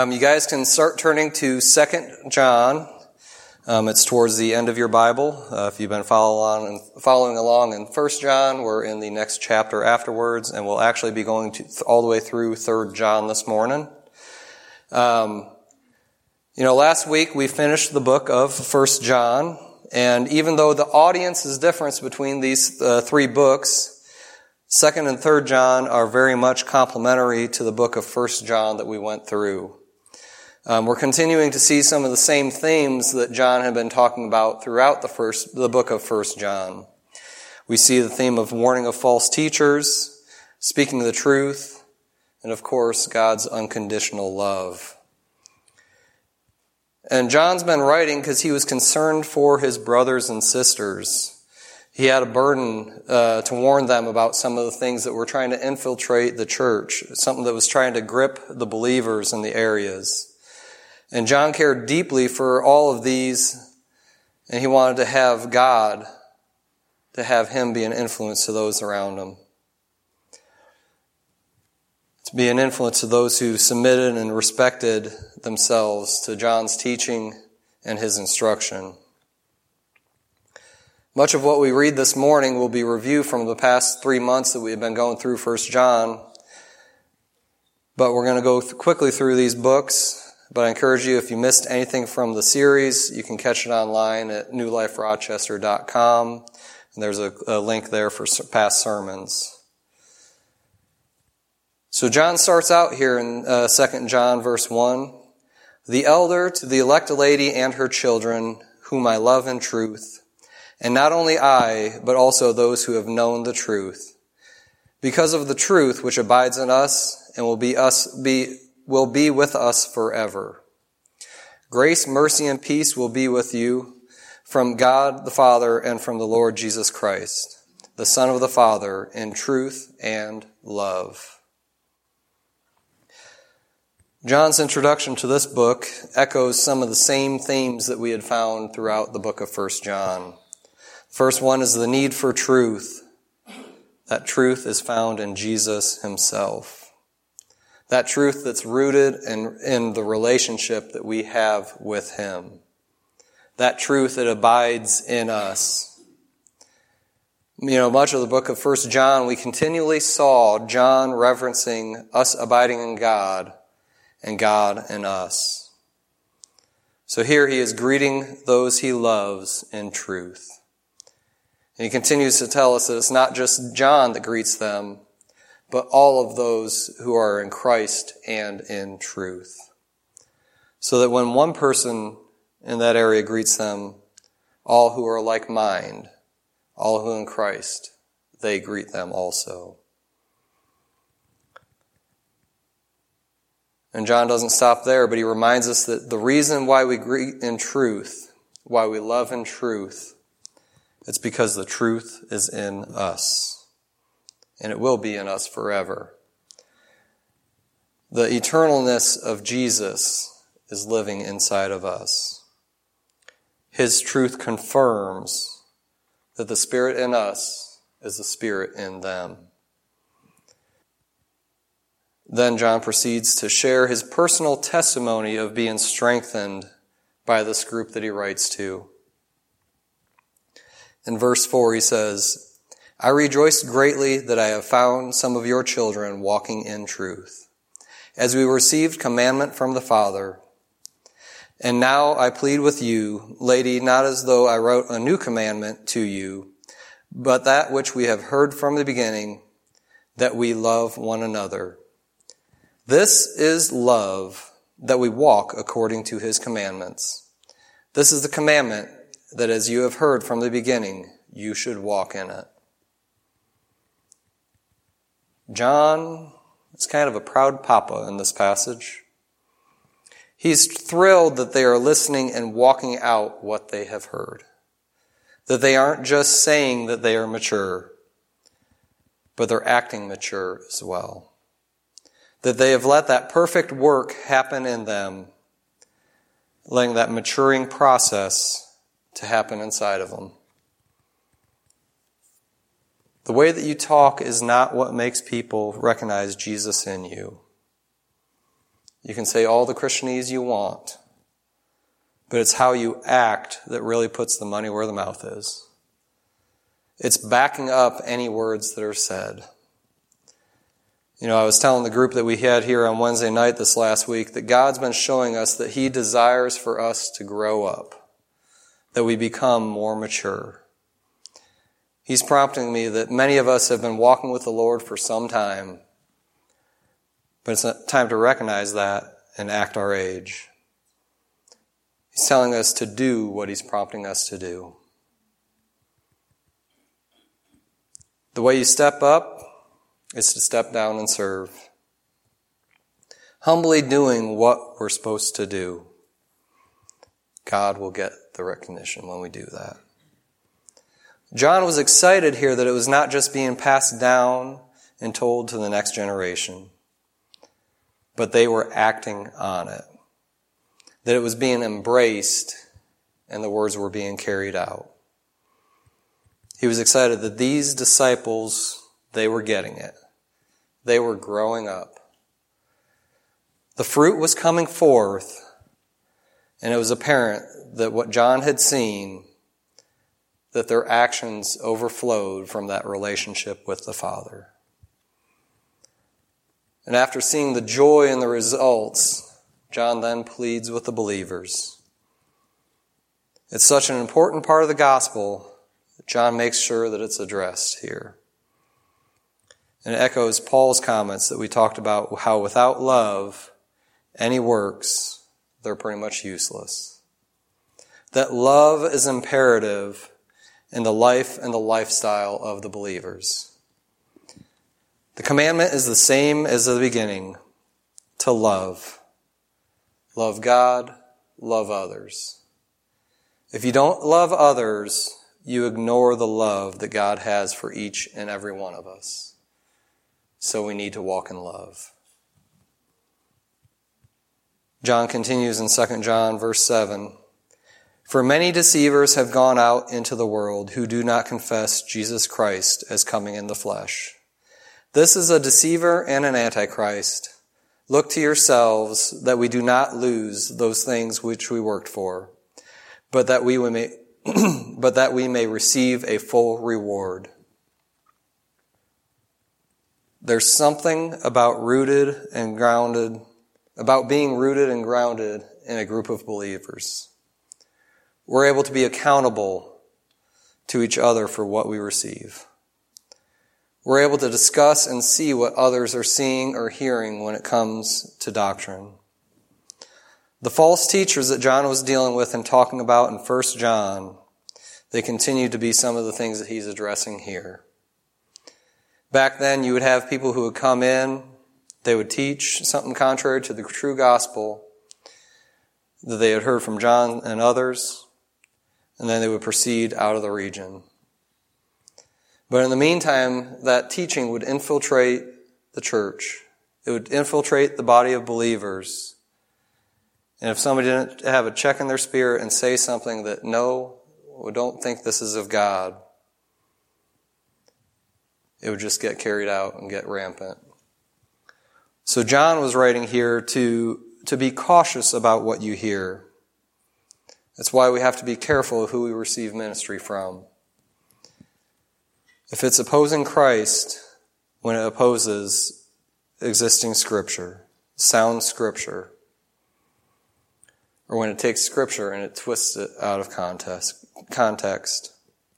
You guys can start turning to 2 John. It's towards the end of your Bible. If you've been following along in 1 John, we're in the next chapter afterwards, and we'll actually be going all the way through 3 John this morning. Last week we finished the book of 1 John, and even though the audience is different between these three books, 2 and 3 John are very much complementary to the book of 1 John that we went through. We're continuing to see some of the same themes that John had been talking about throughout the book of 1 John. We see the theme of warning of false teachers, speaking the truth, and of course, God's unconditional love. And John's been writing because he was concerned for his brothers and sisters. He had a burden to warn them about some of the things that were trying to infiltrate the church, something that was trying to grip the believers in the areas. And John cared deeply for all of these, and he wanted to have God, to have him be an influence to those around him. To be an influence to those who submitted and respected themselves to John's teaching and his instruction. Much of what we read this morning will be reviewed from the past 3 months that we have been going through 1 John. But we're going to go quickly through these books. But I encourage you, if you missed anything from the series, you can catch it online at newliferochester.com. And there's a link there for past sermons. So John starts out here in 2 John verse 1. The elder to the elect lady and her children, whom I love in truth. And not only I, but also those who have known the truth. Because of the truth which abides in us and will be with us forever. Grace, mercy, and peace will be with you from God the Father and from the Lord Jesus Christ, the Son of the Father, in truth and love. John's introduction to this book echoes some of the same themes that we had found throughout the book of 1 John. The first one is the need for truth. That truth is found in Jesus himself. That truth that's rooted in the relationship that we have with him. That truth that abides in us. Much of the book of 1 John, we continually saw John referencing us abiding in God and God in us. So here he is greeting those he loves in truth. And he continues to tell us that it's not just John that greets them, but all of those who are in Christ and in truth. So that when one person in that area greets them, all who are like mind, all who are in Christ, they greet them also. And John doesn't stop there, but he reminds us that the reason why we greet in truth, why we love in truth, it's because the truth is in us. And it will be in us forever. The eternalness of Jesus is living inside of us. His truth confirms that the Spirit in us is the Spirit in them. Then John proceeds to share his personal testimony of being strengthened by this group that he writes to. In verse 4 he says, I rejoice greatly that I have found some of your children walking in truth, as we received commandment from the Father. And now I plead with you, lady, not as though I wrote a new commandment to you, but that which we have heard from the beginning, that we love one another. This is love, that we walk according to his commandments. This is the commandment, that as you have heard from the beginning, you should walk in it. John is kind of a proud papa in this passage. He's thrilled that they are listening and walking out what they have heard. That they aren't just saying that they are mature, but they're acting mature as well. That they have let that perfect work happen in them, letting that maturing process to happen inside of them. The way that you talk is not what makes people recognize Jesus in you. You can say all the Christianese you want, but it's how you act that really puts the money where the mouth is. It's backing up any words that are said. I was telling the group that we had here on Wednesday night this last week that God's been showing us that He desires for us to grow up, that we become more mature. He's prompting me that many of us have been walking with the Lord for some time, but it's time to recognize that and act our age. He's telling us to do what He's prompting us to do. The way you step up is to step down and serve. Humbly doing what we're supposed to do. God will get the recognition when we do that. John was excited here that it was not just being passed down and told to the next generation, but they were acting on it. That it was being embraced and the words were being carried out. He was excited that these disciples, they were getting it. They were growing up. The fruit was coming forth, and it was apparent that what John had seen, that their actions overflowed from that relationship with the Father. And after seeing the joy and the results, John then pleads with the believers. It's such an important part of the gospel that John makes sure that it's addressed here. And it echoes Paul's comments that we talked about, how without love, any works, they're pretty much useless. That love is imperative in the life and the lifestyle of the believers. The commandment is the same as the beginning, to love. Love God, love others. If you don't love others, you ignore the love that God has for each and every one of us. So we need to walk in love. John continues in 2 John verse 7. For many deceivers have gone out into the world who do not confess Jesus Christ as coming in the flesh. This is a deceiver and an antichrist. Look to yourselves that we do not lose those things which we worked for, but that we may receive a full reward. There's something about being rooted and grounded in a group of believers. We're able to be accountable to each other for what we receive. We're able to discuss and see what others are seeing or hearing when it comes to doctrine. The false teachers that John was dealing with and talking about in 1 John, they continue to be some of the things that he's addressing here. Back then, you would have people who would come in, they would teach something contrary to the true gospel that they had heard from John and others, and then they would proceed out of the region. But in the meantime, that teaching would infiltrate the church. It would infiltrate the body of believers. And if somebody didn't have a check in their spirit and say something that, no, we don't think this is of God, it would just get carried out and get rampant. So John was writing here to be cautious about what you hear. That's why we have to be careful of who we receive ministry from. If it's opposing Christ when it opposes existing Scripture, sound Scripture, or when it takes Scripture and it twists it out of context.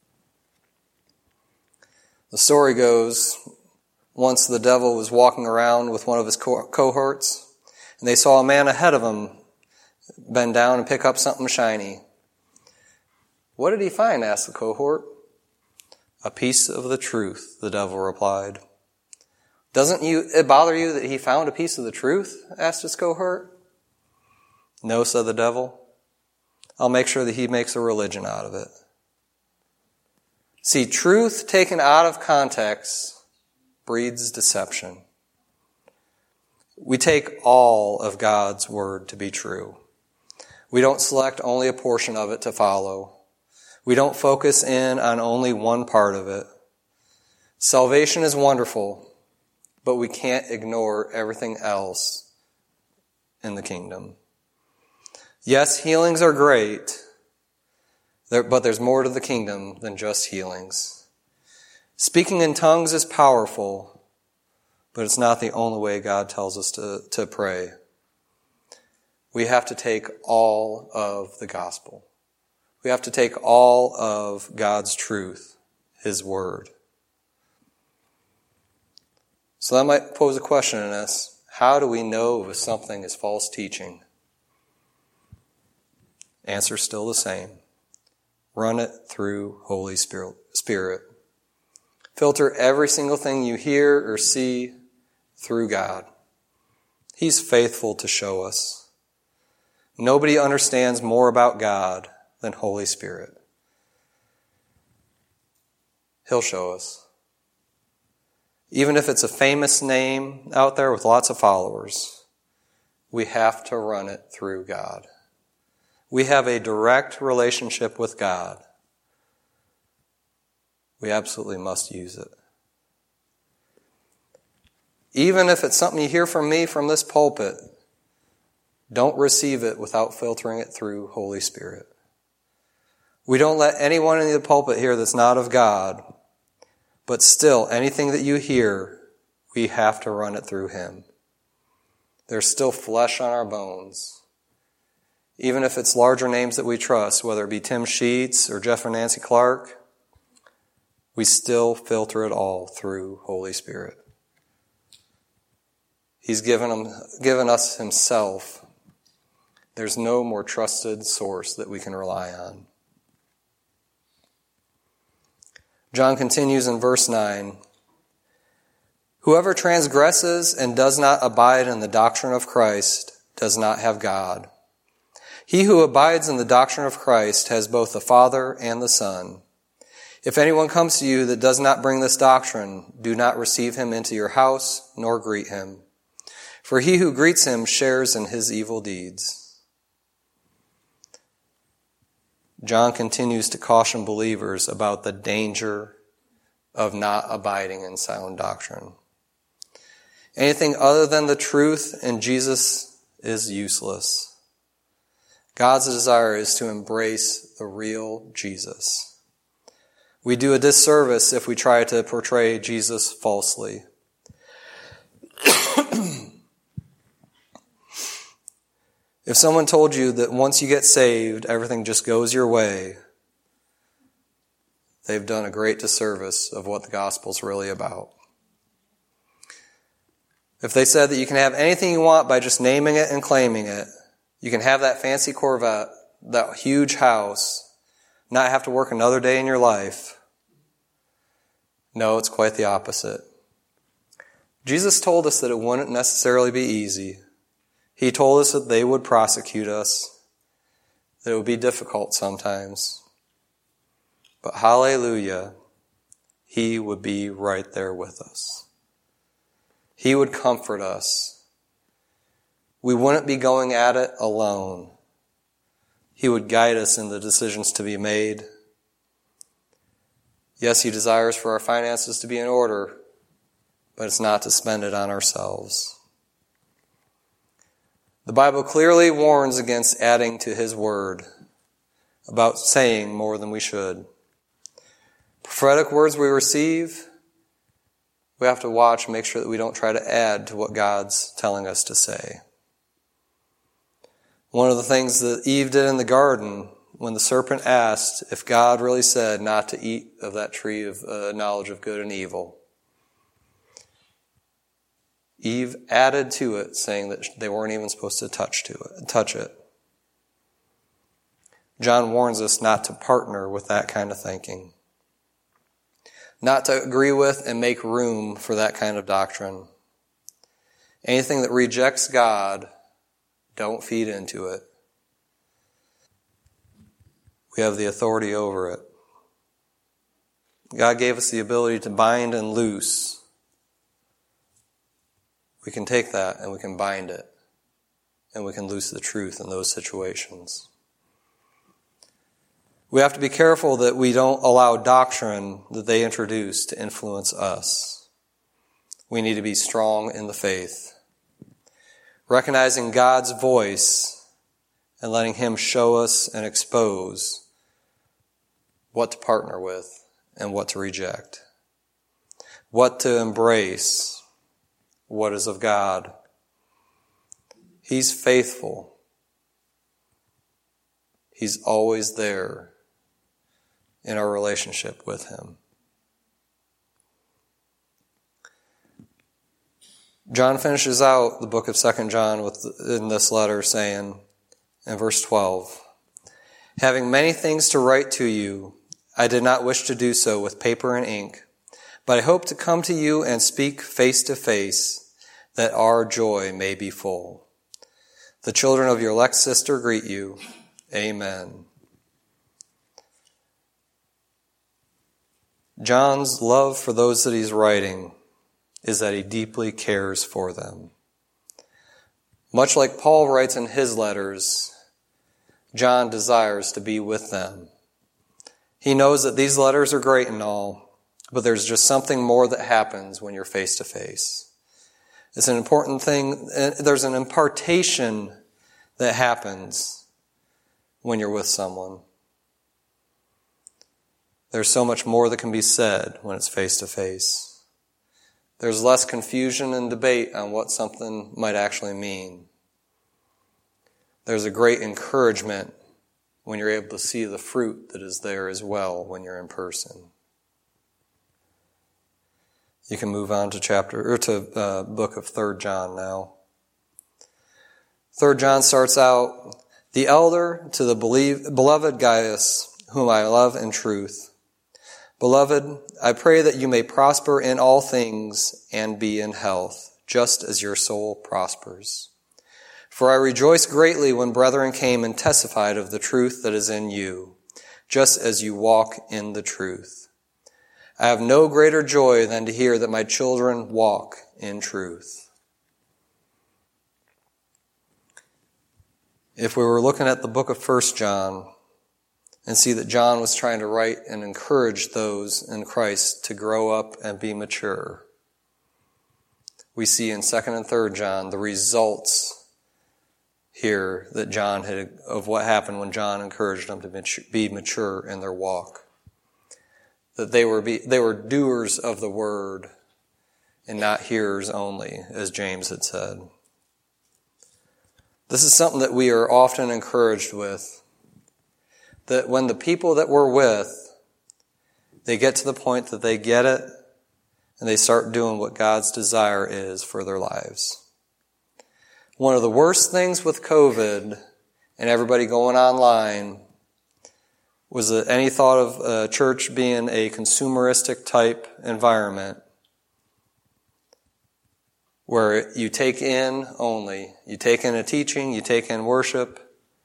The story goes, once the devil was walking around with one of his cohorts, and they saw a man ahead of him bend down and pick up something shiny. What did he find? Asked the cohort. A piece of the truth, the devil replied. Doesn't it bother you that he found a piece of the truth? Asked his cohort. No, said the devil. I'll make sure that he makes a religion out of it. See, truth taken out of context breeds deception. We take all of God's word to be true. We don't select only a portion of it to follow. We don't focus in on only one part of it. Salvation is wonderful, but we can't ignore everything else in the kingdom. Yes, healings are great, but there's more to the kingdom than just healings. Speaking in tongues is powerful, but it's not the only way God tells us to pray. We have to take all of the gospel. We have to take all of God's truth, His word. So that might pose a question in us. How do we know if something is false teaching? Answer still the same. Run it through Holy Spirit. Filter every single thing you hear or see through God. He's faithful to show us. Nobody understands more about God than Holy Spirit. He'll show us. Even if it's a famous name out there with lots of followers, we have to run it through God. We have a direct relationship with God. We absolutely must use it. Even if it's something you hear from me from this pulpit, don't receive it without filtering it through Holy Spirit. We don't let anyone in the pulpit hear that's not of God, but still, anything that you hear, we have to run it through Him. There's still flesh on our bones. Even if it's larger names that we trust, whether it be Tim Sheets or Jeff or Nancy Clark, we still filter it all through Holy Spirit. He's given us Himself. There's no more trusted source that we can rely on. John continues in verse 9. Whoever transgresses and does not abide in the doctrine of Christ does not have God. He who abides in the doctrine of Christ has both the Father and the Son. If anyone comes to you that does not bring this doctrine, do not receive him into your house, nor greet him. For he who greets him shares in his evil deeds. John continues to caution believers about the danger of not abiding in sound doctrine. Anything other than the truth in Jesus is useless. God's desire is to embrace the real Jesus. We do a disservice if we try to portray Jesus falsely. If someone told you that once you get saved, everything just goes your way, they've done a great disservice of what the gospel's really about. If they said that you can have anything you want by just naming it and claiming it, you can have that fancy Corvette, that huge house, not have to work another day in your life. No, it's quite the opposite. Jesus told us that it wouldn't necessarily be easy. He told us that they would prosecute us, that it would be difficult sometimes. But hallelujah, He would be right there with us. He would comfort us. We wouldn't be going at it alone. He would guide us in the decisions to be made. Yes, He desires for our finances to be in order, but it's not to spend it on ourselves. The Bible clearly warns against adding to His word, about saying more than we should. Prophetic words we receive, we have to watch and make sure that we don't try to add to what God's telling us to say. One of the things that Eve did in the garden, when the serpent asked if God really said not to eat of that tree of knowledge of good and evil, Eve added to it, saying that they weren't even supposed to touch it. John warns us not to partner with that kind of thinking, not to agree with and make room for that kind of doctrine. Anything that rejects God, don't feed into it. We have the authority over it. God gave us the ability to bind and loose. We can take that and we can bind it. And we can loose the truth in those situations. We have to be careful that we don't allow doctrine that they introduce to influence us. We need to be strong in the faith. recognizing God's voice and letting Him show us and expose what to partner with and what to reject, what to embrace, what is of God. He's faithful. He's always there in our relationship with Him. John finishes out the book of 2 John in this letter saying, in verse 12, "Having many things to write to you, I did not wish to do so with paper and ink, but I hope to come to you and speak face to face, that our joy may be full. The children of your elect sister greet you. Amen." John's love for those that he's writing is that he deeply cares for them. Much like Paul writes in his letters, John desires to be with them. He knows that these letters are great and all, but there's just something more that happens when you're face to face. It's an important thing. There's an impartation that happens when you're with someone. There's so much more that can be said when it's face to face. There's less confusion and debate on what something might actually mean. There's a great encouragement when you're able to see the fruit that is there as well when you're in person. You can move on to book of 3 John now. 3 John starts out, "The elder to the beloved Gaius, whom I love in truth. Beloved, I pray that you may prosper in all things and be in health, just as your soul prospers. For I rejoiced greatly when brethren came and testified of the truth that is in you, just as you walk in the truth. I have no greater joy than to hear that my children walk in truth." If we were looking at the book of 1 John and see that John was trying to write and encourage those in Christ to grow up and be mature, we see in 2 and 3 John the results here that John had of what happened when John encouraged them to be mature in their walk. That they were doers of the word and not hearers only, as James had said. This is something that we are often encouraged with, that when the people that we're with, they get to the point that they get it and they start doing what God's desire is for their lives. One of the worst things with COVID and everybody going online was that any thought of church being a consumeristic type environment where you take in only. You take in a teaching, you take in worship,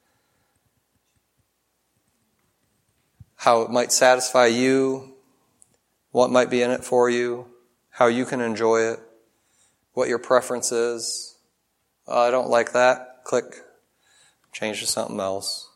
how it might satisfy you, what might be in it for you, how you can enjoy it, what your preference is. I don't like that. Click. Change to something else.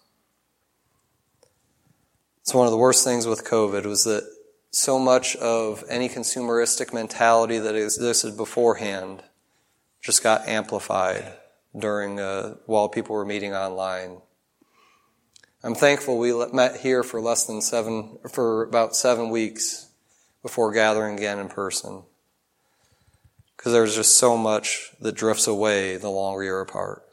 It's one of the worst things with COVID was that so much of any consumeristic mentality that existed beforehand just got amplified during while people were meeting online. I'm thankful we met here for about 7 weeks before gathering again in person, because there's just so much that drifts away the longer you're apart.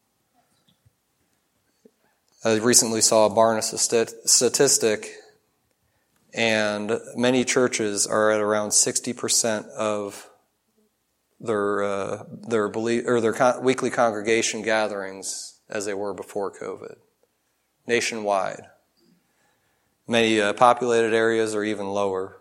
I recently saw a Barna statistic, and many churches are at around 60% of their weekly congregation gatherings as they were before COVID, nationwide. Many populated areas are even lower.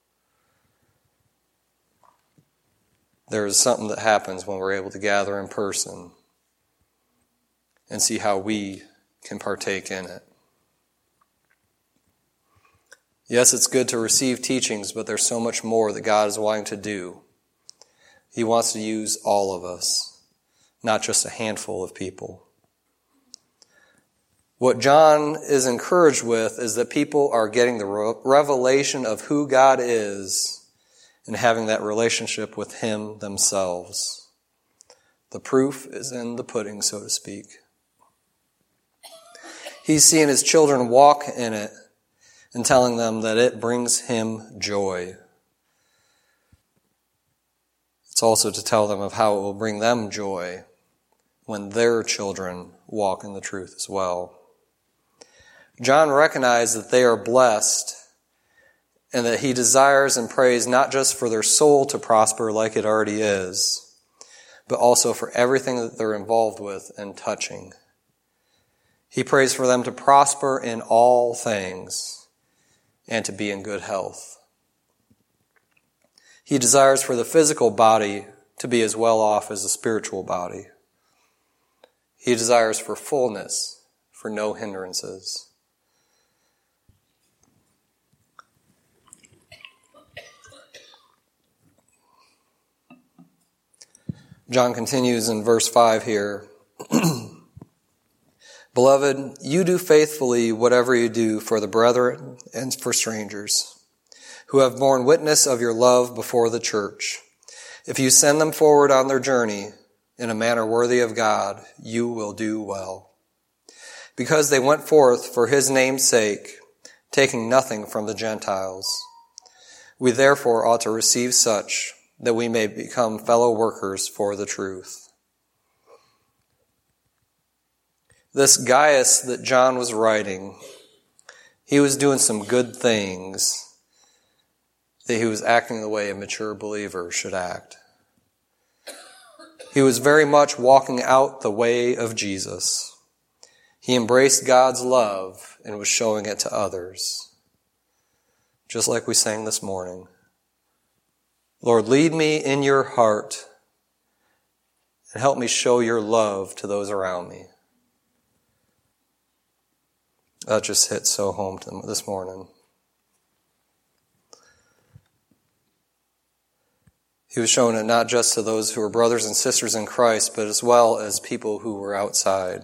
There is something that happens when we're able to gather in person and see how we can partake in it. Yes, it's good to receive teachings, but there's so much more that God is wanting to do. He wants to use all of us, not just a handful of people. What John is encouraged with is that people are getting the revelation of who God is and having that relationship with Him themselves. The proof is in the pudding, so to speak. He's seeing his children walk in it and telling them that it brings him joy. It's also to tell them of how it will bring them joy when their children walk in the truth as well. John recognized that they are blessed and that he desires and prays not just for their soul to prosper like it already is, but also for everything that they're involved with and touching. He prays for them to prosper in all things and to be in good health. He desires for the physical body to be as well off as the spiritual body. He desires for fullness, for no hindrances. John continues in verse 5 here. Beloved, you do faithfully whatever you do for the brethren and for strangers, who have borne witness of your love before the church. If you send them forward on their journey in a manner worthy of God, you will do well. Because they went forth for his name's sake, taking nothing from the Gentiles. We therefore ought to receive such, that we may become fellow workers for the truth. This Gaius that John was writing, he was doing some good things, that he was acting the way a mature believer should act. He was very much walking out the way of Jesus. He embraced God's love and was showing it to others. Just like we sang this morning. Lord, lead me in your heart and help me show your love to those around me. That just hit so home to them this morning. He was showing it not just to those who were brothers and sisters in Christ, but as well as people who were outside.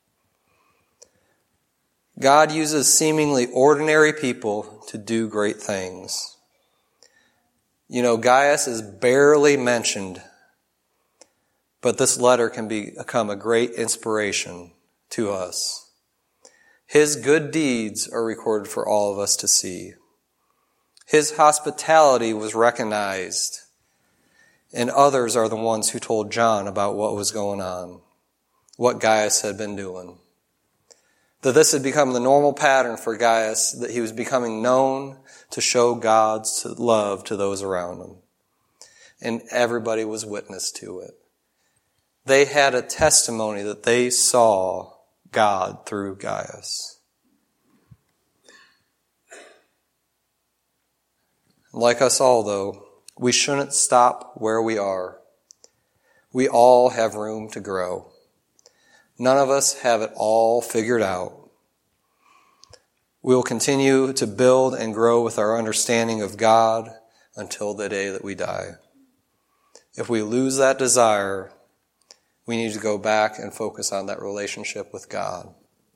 God uses seemingly ordinary people to do great things. You know, Gaius is barely mentioned, but this letter can become a great inspiration to us. His good deeds are recorded for all of us to see. His hospitality was recognized, and others are the ones who told John about what was going on, what Gaius had been doing. That this had become the normal pattern for Gaius, that he was becoming known to show God's love to those around him. And everybody was witness to it. They had a testimony that they saw God through Gaius. Like us all, though, we shouldn't stop where we are. We all have room to grow. None of us have it all figured out. We will continue to build and grow with our understanding of God until the day that we die. If we lose that desire, we need to go back and focus on that relationship with God.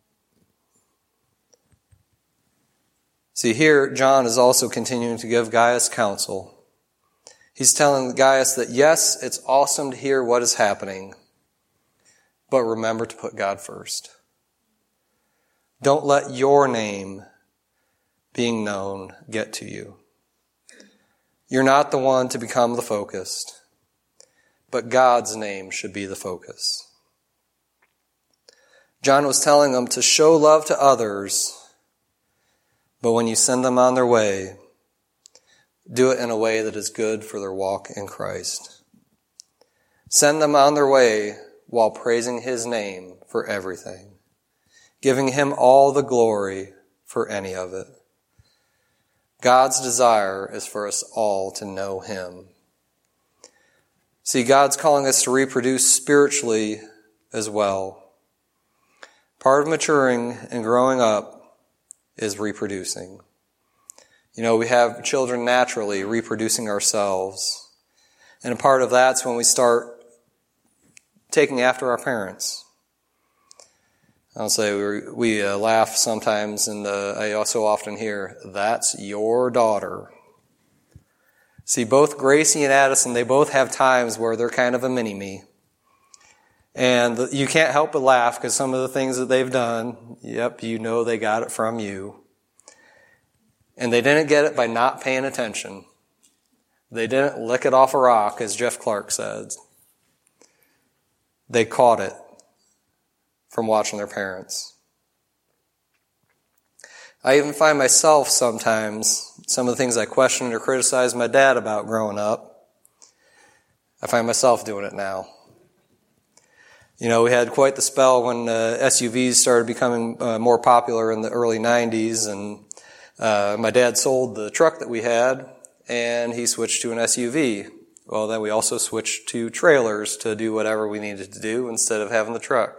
See, here, John is also continuing to give Gaius counsel. He's telling Gaius that, yes, it's awesome to hear what is happening, but remember to put God first. Don't let your name being known get to you. You're not the one to become the focus, but God's name should be the focus. John was telling them to show love to others, but when you send them on their way, do it in a way that is good for their walk in Christ. Send them on their way while praising his name for everything, giving him all the glory for any of it. God's desire is for us all to know him. See, God's calling us to reproduce spiritually as well. Part of maturing and growing up is reproducing. You know, we have children naturally reproducing ourselves. And a part of that's when we start taking after our parents. I'll say we laugh sometimes, and I also often hear, "That's your daughter." See, both Gracie and Addison, they both have times where they're kind of a mini-me. And you can't help but laugh because some of the things that they've done, yep, you know they got it from you. And they didn't get it by not paying attention. They didn't lick it off a rock, as Jeff Clark said. They caught it from watching their parents. I even find myself sometimes, some of the things I questioned or criticized my dad about growing up, I find myself doing it now. You know, we had quite the spell when SUVs started becoming more popular in the early 90s, and my dad sold the truck that we had, and he switched to an SUV. Well, then we also switched to trailers to do whatever we needed to do instead of having the truck.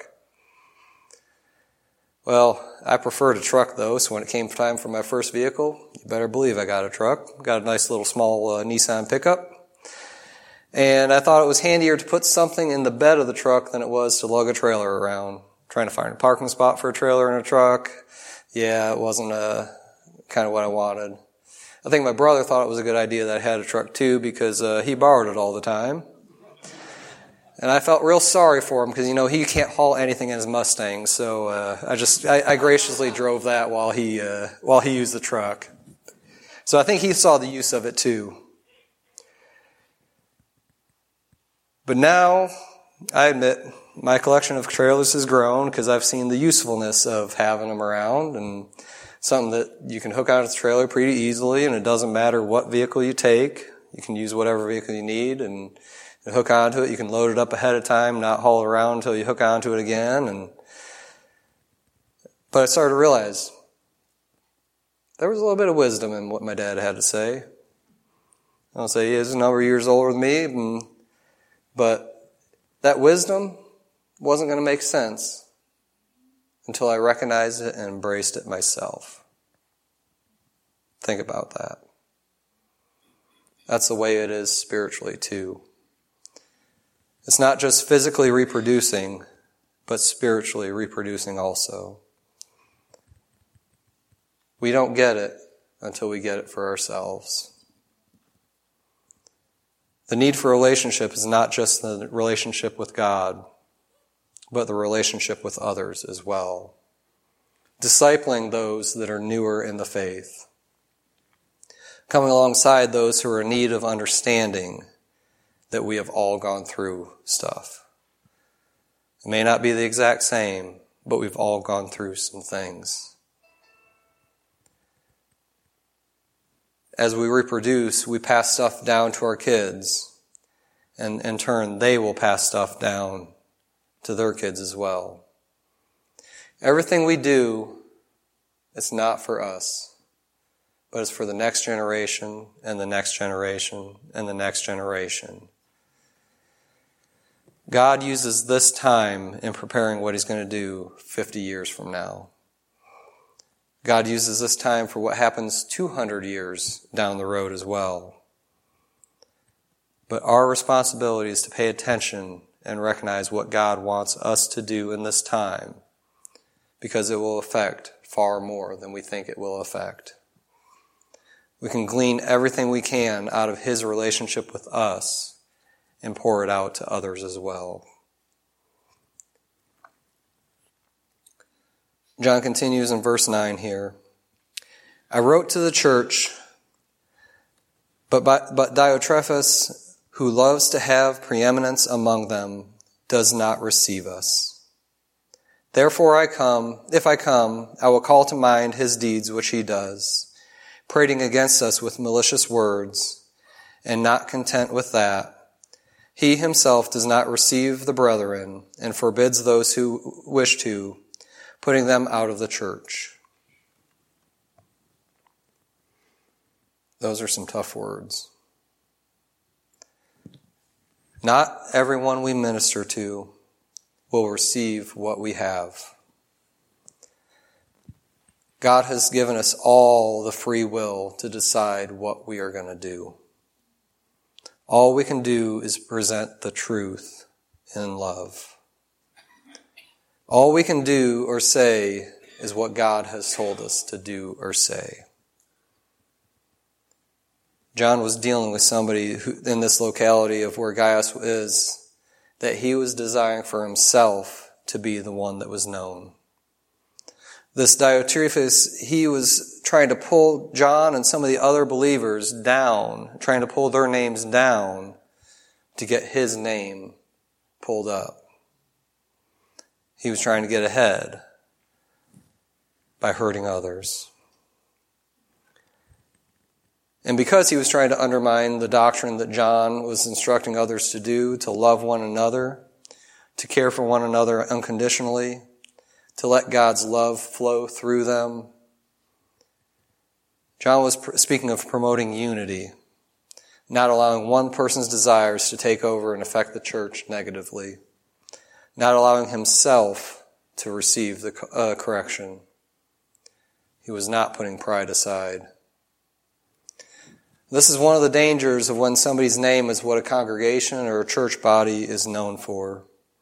Well, I preferred a truck, though, so when it came time for my first vehicle, you better believe I got a truck. Got a nice little small Nissan pickup. And I thought it was handier to put something in the bed of the truck than it was to lug a trailer around. Trying to find a parking spot for a trailer in a truck, yeah, it wasn't kind of what I wanted. I think my brother thought it was a good idea that I had a truck too because he borrowed it all the time. And I felt real sorry for him because, you know, he can't haul anything in his Mustang. So I graciously drove that while he used the truck. So I think he saw the use of it too. But now, I admit, my collection of trailers has grown because I've seen the usefulness of having them around and something that you can hook onto the trailer pretty easily, and it doesn't matter what vehicle you take. You can use whatever vehicle you need and hook onto it. You can load it up ahead of time, not haul it around until you hook onto it again. But I started to realize there was a little bit of wisdom in what my dad had to say. I'll say he is a number of years older than me, but that wisdom wasn't going to make sense until I recognized it and embraced it myself. Think about that. That's the way it is spiritually too. It's not just physically reproducing, but spiritually reproducing also. We don't get it until we get it for ourselves. The need for relationship is not just the relationship with God, but the relationship with others as well. Discipling those that are newer in the faith. Coming alongside those who are in need of understanding that we have all gone through stuff. It may not be the exact same, but we've all gone through some things. As we reproduce, we pass stuff down to our kids, and in turn, they will pass stuff down to their kids as well. Everything we do, it's not for us, but it's for the next generation, and the next generation, and the next generation. God uses this time in preparing what He's going to do 50 years from now. God uses this time for what happens 200 years down the road as well. But our responsibility is to pay attention and recognize what God wants us to do in this time, because it will affect far more than we think it will affect. We can glean everything we can out of His relationship with us and pour it out to others as well. John continues in verse 9 here. I wrote to the church, but Diotrephes, who loves to have preeminence among them, does not receive us. Therefore if I come, I will call to mind his deeds which he does, prating against us with malicious words, and not content with that, he himself does not receive the brethren, and forbids those who wish to, putting them out of the church. Those are some tough words. Not everyone we minister to will receive what we have. God has given us all the free will to decide what we are going to do. All we can do is present the truth in love. All we can do or say is what God has told us to do or say. John was dealing with somebody who, in this locality of where Gaius is, that he was desiring for himself to be the one that was known. This Diotrephes, he was trying to pull John and some of the other believers down, trying to pull their names down to get his name pulled up. He was trying to get ahead by hurting others. And because he was trying to undermine the doctrine that John was instructing others to do, to love one another, to care for one another unconditionally, to let God's love flow through them, John was speaking of promoting unity, not allowing one person's desires to take over and affect the church negatively, not allowing himself to receive the correction. He was not putting pride aside. This is one of the dangers of when somebody's name is what a congregation or a church body is known for.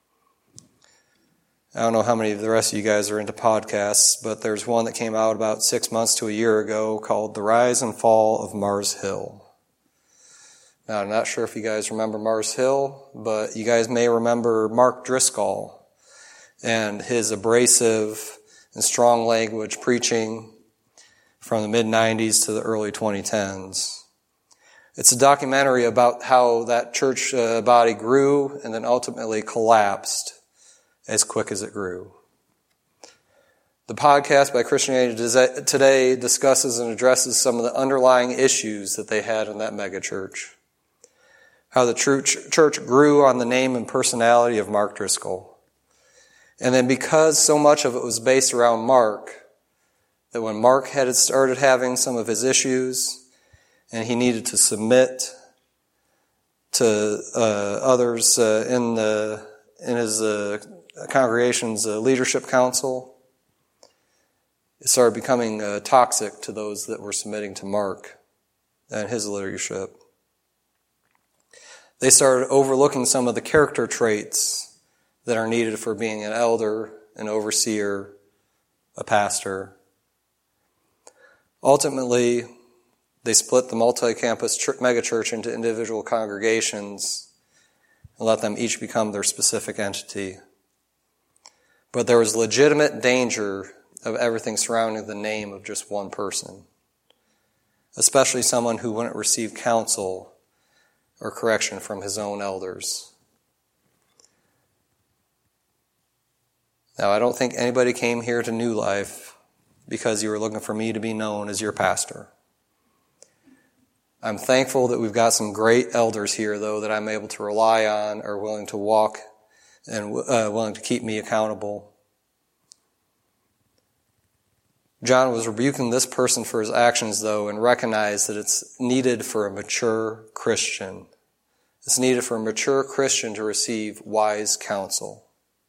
I don't know how many of the rest of you guys are into podcasts, but there's one that came out about 6 months to a year ago called The Rise and Fall of Mars Hill. Now, I'm not sure if you guys remember Mars Hill, but you guys may remember Mark Driscoll and his abrasive and strong language preaching from the mid-90s to the early 2010s. It's a documentary about how that church body grew and then ultimately collapsed as quick as it grew. The podcast by Christianity Today discusses and addresses some of the underlying issues that they had in that megachurch. How the church grew on the name and personality of Mark Driscoll. And then because so much of it was based around Mark, that when Mark had started having some of his issues, and he needed to submit to others in his congregation's leadership council, it started becoming toxic to those that were submitting to Mark and his leadership. They started overlooking some of the character traits that are needed for being an elder, an overseer, a pastor. Ultimately, they split the multi-campus megachurch into individual congregations and let them each become their specific entity. But there was legitimate danger of everything surrounding the name of just one person, especially someone who wouldn't receive counsel or correction from his own elders. Now, I don't think anybody came here to New Life because you were looking for me to be known as your pastor. I'm thankful that we've got some great elders here, though, that I'm able to rely on, are willing to walk and willing to keep me accountable. John was rebuking this person for his actions, though, and recognized that it's needed for a mature Christian. It's needed for a mature Christian to receive wise counsel.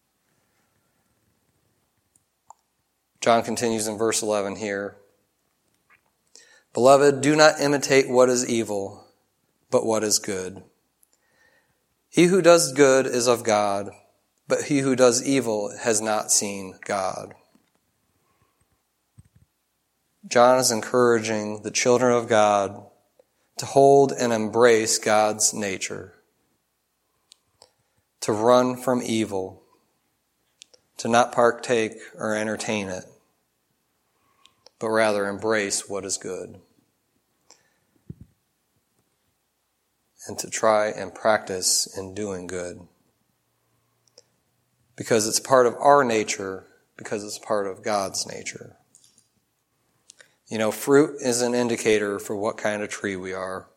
John continues in verse 11 here. Beloved, do not imitate what is evil, but what is good. He who does good is of God, but he who does evil has not seen God. John is encouraging the children of God to hold and embrace God's nature, to run from evil, to not partake or entertain it, but rather embrace what is good, and to try and practice in doing good. Because it's part of our nature, because it's part of God's nature. You know, fruit is an indicator for what kind of tree we are.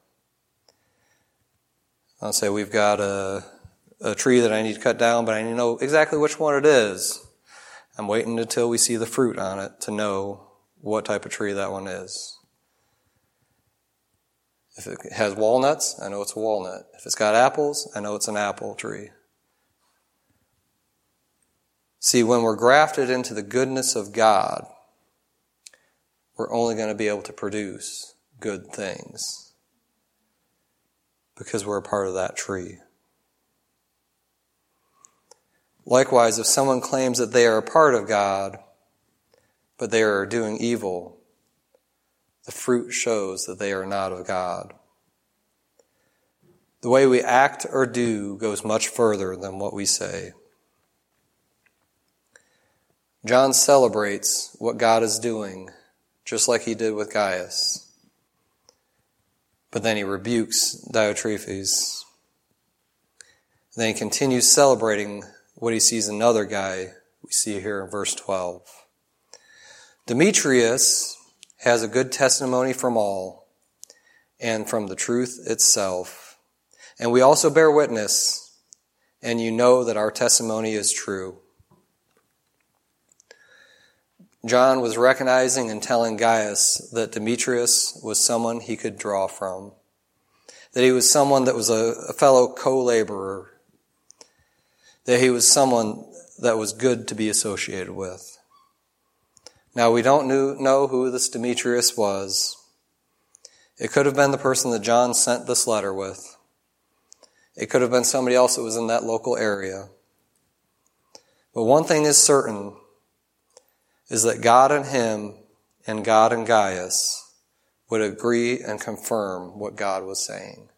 I'll say we've got a tree that I need to cut down, but I need to know exactly which one it is. I'm waiting until we see the fruit on it to know what type of tree that one is. If it has walnuts, I know it's a walnut. If it's got apples, I know it's an apple tree. See, when we're grafted into the goodness of God, we're only going to be able to produce good things because we're a part of that tree. Likewise, if someone claims that they are a part of God, but they are doing evil, the fruit shows that they are not of God. The way we act or do goes much further than what we say. John celebrates what God is doing, just like he did with Gaius. But then he rebukes Diotrephes. Then he continues celebrating what he sees in another guy we see here in verse 12. Demetrius has a good testimony from all and from the truth itself. And we also bear witness, and you know that our testimony is true. John was recognizing and telling Gaius that Demetrius was someone he could draw from, that he was someone that was a fellow co-laborer, that he was someone that was good to be associated with. Now, we don't know who this Demetrius was. It could have been the person that John sent this letter with. It could have been somebody else that was in that local area. But one thing is certain, is that God and him and God and Gaius would agree and confirm what God was saying.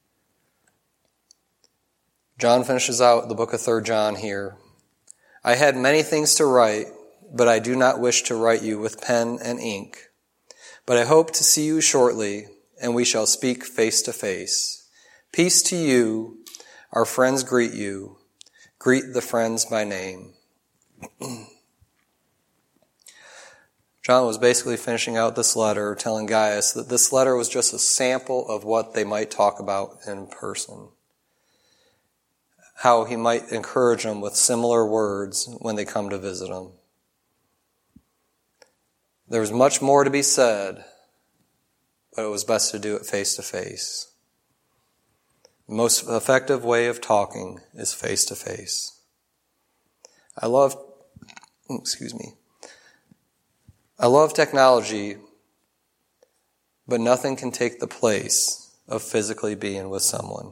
John finishes out the book of 3 John here. I had many things to write, but I do not wish to write you with pen and ink. But I hope to see you shortly, and we shall speak face to face. Peace to you. Our friends greet you. Greet the friends by name. John was basically finishing out this letter, telling Gaius that this letter was just a sample of what they might talk about in person. How he might encourage them with similar words when they come to visit him. There's much more to be said, but it was best to do it face to face. The most effective way of talking is face to face. I love technology, but nothing can take the place of physically being with someone.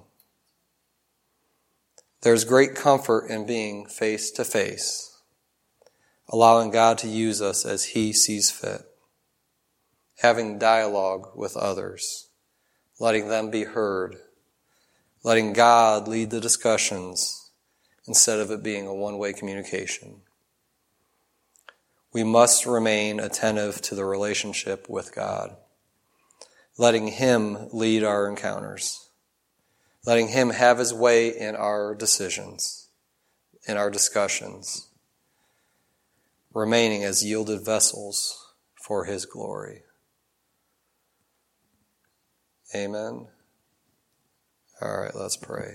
There's great comfort in being face to face, allowing God to use us as He sees fit, having dialogue with others, letting them be heard, letting God lead the discussions instead of it being a one-way communication. We must remain attentive to the relationship with God, letting Him lead our encounters, letting Him have His way in our decisions, in our discussions, remaining as yielded vessels for His glory. Amen. All right, let's pray.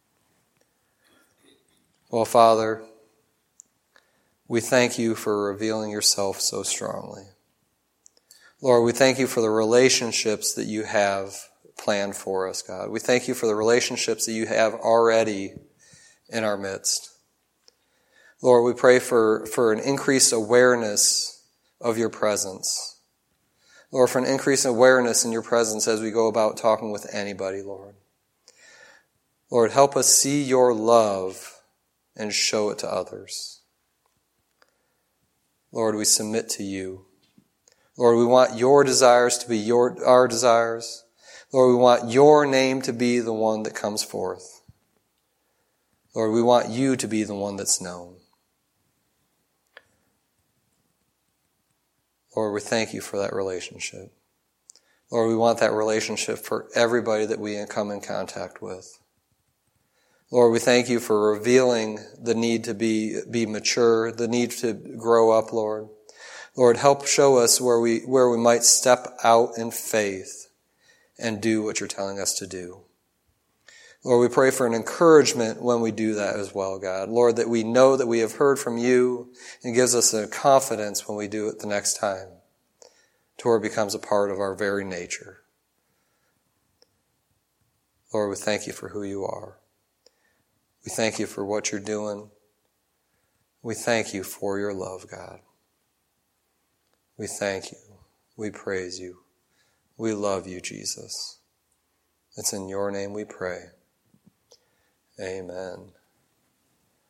Well, Father, we thank you for revealing yourself so strongly. Lord, we thank you for the relationships that you have planned for us, God. We thank you for the relationships that you have already in our midst. Lord, we pray for an increased awareness of your presence. Lord, for an increased awareness in your presence as we go about talking with anybody, Lord. Lord, help us see your love and show it to others. Lord, we submit to you. Lord, we want your desires to be our desires. Lord, we want your name to be the one that comes forth. Lord, we want you to be the one that's known. Lord, we thank you for that relationship. Lord, we want that relationship for everybody that we come in contact with. Lord, we thank you for revealing the need to be mature, the need to grow up, Lord. Lord, help show us where we might step out in faith and do what you're telling us to do. Lord, we pray for an encouragement when we do that as well, God. Lord, that we know that we have heard from you and gives us a confidence when we do it the next time, to where it becomes a part of our very nature. Lord, we thank you for who you are. We thank you for what you're doing. We thank you for your love, God. We thank you. We praise you. We love you, Jesus. It's in your name we pray. Amen.